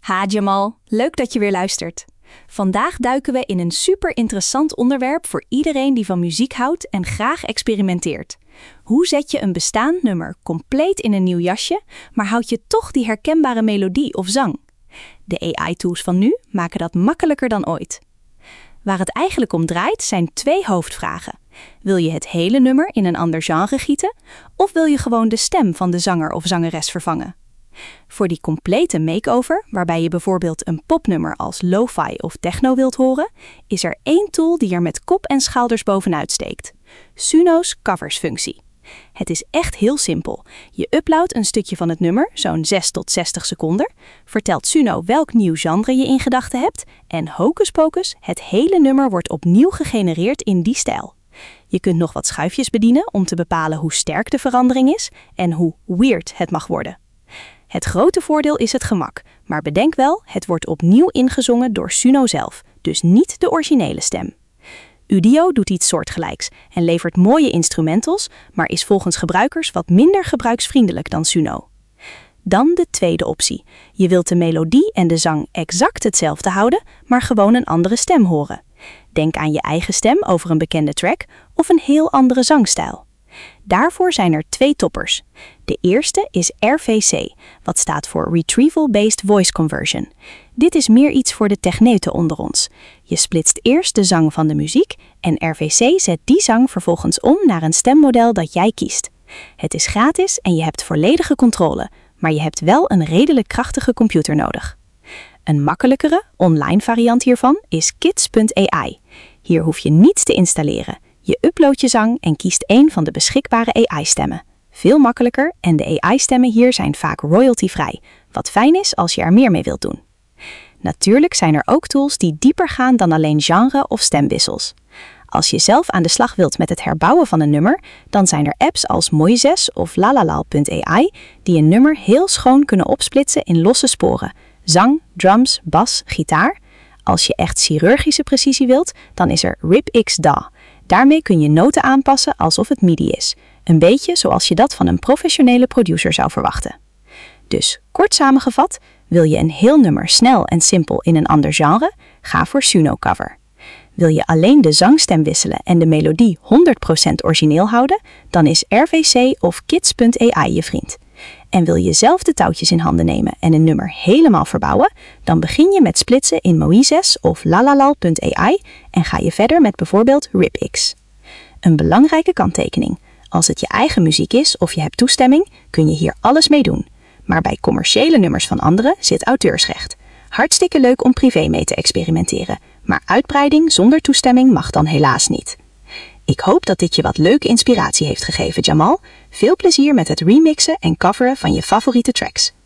Ha Jamal, leuk dat je weer luistert. Vandaag duiken we in een super interessant onderwerp voor iedereen die van muziek houdt en graag experimenteert. Hoe zet je een bestaand nummer compleet in een nieuw jasje, maar houd je toch die herkenbare melodie of zang? De AI-tools van nu maken dat makkelijker dan ooit. Waar het eigenlijk om draait zijn 2 hoofdvragen. Wil je het hele nummer in een ander genre gieten? Of wil je gewoon de stem van de zanger of zangeres vervangen? Voor die complete makeover, waarbij je bijvoorbeeld een popnummer als lo-fi of techno wilt horen, is er 1 tool die er met kop en schouders bovenuit steekt. Suno's covers-functie. Het is echt heel simpel. Je uploadt een stukje van het nummer, zo'n 6 tot 60 seconden, vertelt Suno welk nieuw genre je in gedachten hebt en hocus pocus, het hele nummer wordt opnieuw gegenereerd in die stijl. Je kunt nog wat schuifjes bedienen om te bepalen hoe sterk de verandering is en hoe weird het mag worden. Het grote voordeel is het gemak, maar bedenk wel, het wordt opnieuw ingezongen door Suno zelf, dus niet de originele stem. Udio doet iets soortgelijks en levert mooie instrumentals, maar is volgens gebruikers wat minder gebruiksvriendelijk dan Suno. Dan de tweede optie. Je wilt de melodie en de zang exact hetzelfde houden, maar gewoon een andere stem horen. Denk aan je eigen stem over een bekende track of een heel andere zangstijl. Daarvoor zijn er 2 toppers. De eerste is RVC, wat staat voor Retrieval-Based Voice Conversion. Dit is meer iets voor de techneuten onder ons. Je splitst eerst de zang van de muziek en RVC zet die zang vervolgens om naar een stemmodel dat jij kiest. Het is gratis en je hebt volledige controle, maar je hebt wel een redelijk krachtige computer nodig. Een makkelijkere, online variant hiervan is Kids.ai. Hier hoef je niets te installeren. Je uploadt je zang en kiest een van de beschikbare AI-stemmen. Veel makkelijker en de AI-stemmen hier zijn vaak royalty-vrij, wat fijn is als je er meer mee wilt doen. Natuurlijk zijn er ook tools die dieper gaan dan alleen genre of stemwissels. Als je zelf aan de slag wilt met het herbouwen van een nummer, dan zijn er apps als Moises of Lalalal.ai die een nummer heel schoon kunnen opsplitsen in losse sporen. Zang, drums, bas, gitaar. Als je echt chirurgische precisie wilt, dan is er RipX-DAW. Daarmee kun je noten aanpassen alsof het MIDI is. Een beetje zoals je dat van een professionele producer zou verwachten. Dus, kort samengevat, wil je een heel nummer snel en simpel in een ander genre? Ga voor Suno Cover. Wil je alleen de zangstem wisselen en de melodie 100% origineel houden? Dan is RVC of Kids.ai je vriend. En wil je zelf de touwtjes in handen nemen en een nummer helemaal verbouwen? Dan begin je met splitsen in Moises of Lalalal.ai en ga je verder met bijvoorbeeld RipX. Een belangrijke kanttekening. Als het je eigen muziek is of je hebt toestemming, kun je hier alles mee doen. Maar bij commerciële nummers van anderen zit auteursrecht. Hartstikke leuk om privé mee te experimenteren, maar uitbreiding zonder toestemming mag dan helaas niet. Ik hoop dat dit je wat leuke inspiratie heeft gegeven, Jamal. Veel plezier met het remixen en coveren van je favoriete tracks.